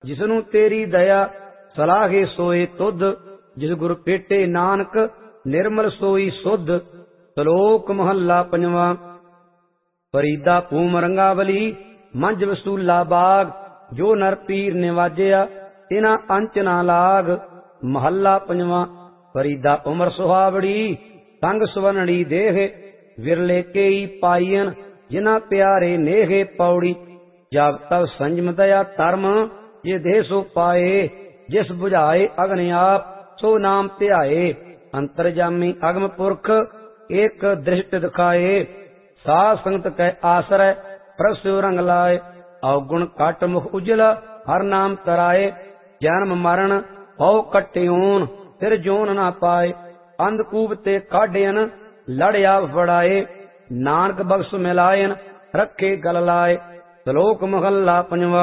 जिसनू तेरी दया सलाहे सोए तुध। जिस गुर पेटे नानक निर्मल सोई सुध। श्लोक महला पंजवा। फरीदा भूम रंगावली मंझ वसूला बाग। जो नर पीर निवाजिया तिना अंच ना लाग। महला पंजवा। फरीदा उमर सुहावड़ी संग सुवनड़ी देह। विरले केई पाईयन जिना प्यारे नेहे पौड़ी। जब तब संजम दया धर्म ये देह सो पाए। जिस बुझाए अग्नि आप सो नाम ध्याए। अंतरजामी अगम पुरख एक दृष्ट दिखाए। साध संगत कै आश्रय प्रसु रंग लाए। अवगुण काट मुख उजला हर नाम तराए। जन्म मरण पौ कट्योन फिर जोन ना पाए। अंधकूप ते काढ़ियन लड़िया फड़ाए। नानक बख्श मिलायन रखे गल लाए। श्लोक महला पंजवा।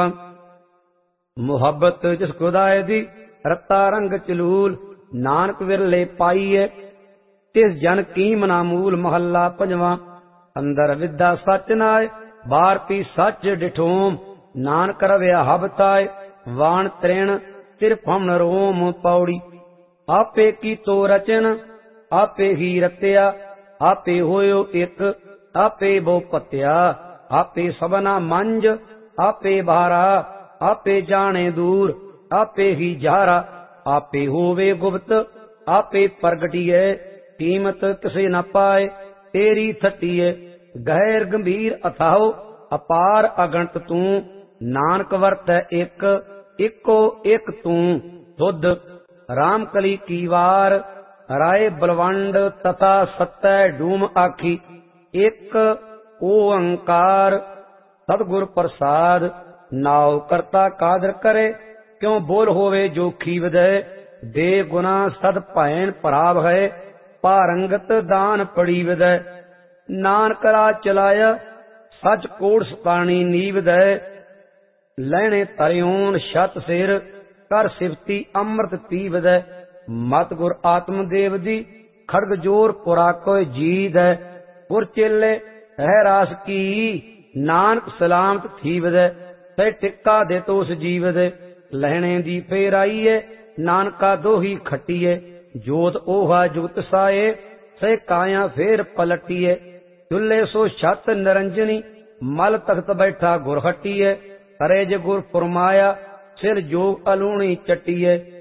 मुहब्बत जिस खुदाए दी रत्ता रंग चलूल। नानक विरले पाईए तिस जन कीम ना मूल। महला पंजवा। अंदर विद्या सच नाय बार पी सच डिठोम। नानक रव्या हबताय वाण त्रिण तिरफम रोम पौड़ी। आपे की तो रचन आपे ही रत्या। आपे होयो एक आपे बो पत्या। आपे सबना मंज आपे भारा। आपे जाने दूर आपे ही जारा। आपे होवे गुप्त आपे प्रगटिए। कीमत किसे न पाए तेरी थटीए। गहर गंभीर अथाओ अपार अगणत तू। नानक वर्त एक इको एक तू तुध। राम कली की वार राय बलवंड तथा सत्य डूम आखी। एक ओंकार सतगुर प्रसाद। नाव करता कादर करे क्यों बोल होवे जो खीवद। दे गुना सद भैन पराव है पारंगत दान पड़ी विद। नानक राज चलाया सच कोड़ सतानी नीवद। लैने तरियोन शत सिर कर सिफती अमृत पीवद। मत गुर आत्मदेव दी खड़ग जोर पुरा कोय जीद। पुर चेले है रास की नानक सलामत थीवद। ते टिक्का दे तोस जीवद। लहणे दी फेर आईए नानका दोही खटीए। जोत ओहा जुगत साए से काया फेर पलटीए। चुल्ले सो छत निरंजनी मल तख्त बैठा गुर हटीए। करे जे गुर फुरमाया सिर जोग अलूणी चटीए।